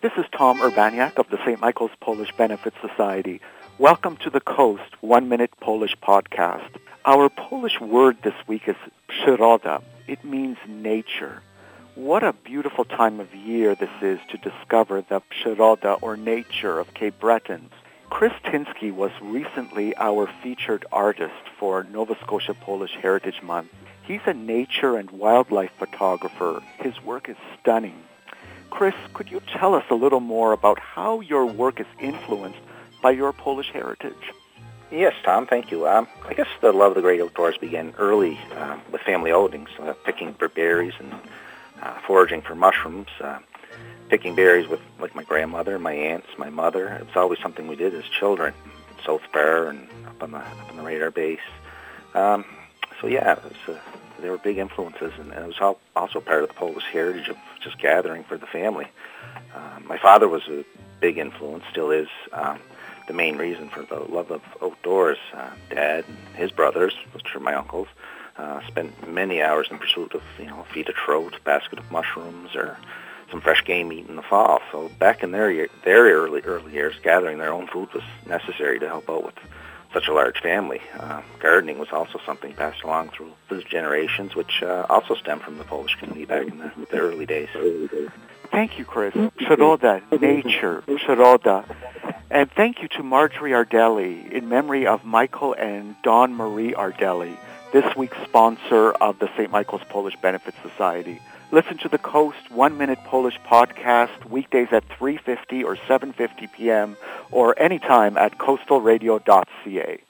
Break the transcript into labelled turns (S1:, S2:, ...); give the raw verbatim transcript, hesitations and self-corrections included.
S1: This is Tom Urbaniak of the Saint Michael's Polish Benefit Society. Welcome to the Coast One Minute Polish Podcast. Our Polish word this week is przyroda. It means nature. What a beautiful time of year this is to discover the przyroda or nature of Cape Bretons. Chris Tinsky was recently our featured artist for Nova Scotia Polish Heritage Month. He's a nature and wildlife photographer. His work is stunning. Chris, could you tell us a little more about how your work is influenced by your Polish heritage?
S2: Yes, Tom, thank you. Um, I guess the love of the great outdoors began early uh, with family outings, uh, picking berries and uh, foraging for mushrooms, uh, picking berries with like my grandmother, my aunts, my mother. It was always something we did as children, South Bar and up on the, up on the radar base. Um, so yeah, it was, uh, they were big influences, and, and it was all, also part of the Polish heritage of just gathering for the family. Uh, my father was a big influence, still is. Um, the main reason for the love of outdoors. Uh, Dad and his brothers, which are my uncles, uh, spent many hours in pursuit of, you know, a feed of trout, basket of mushrooms, or some fresh game meat in the fall. So back in their year, their early early years, gathering their own food was necessary to help out with such a large family. Uh, gardening was also something passed along through those generations, which uh, also stemmed from the Polish community back in the, the early days.
S1: Thank you, Chris. Przyroda, nature, przyroda. And thank you to Marjorie Ardelli in memory of Michael and Dawn Marie Ardelli, this week's sponsor of the Saint Michael's Polish Benefit Society. Listen to the Coast One Minute Polish Podcast weekdays at three fifty or seven fifty p.m. or anytime at coastal radio dot c a.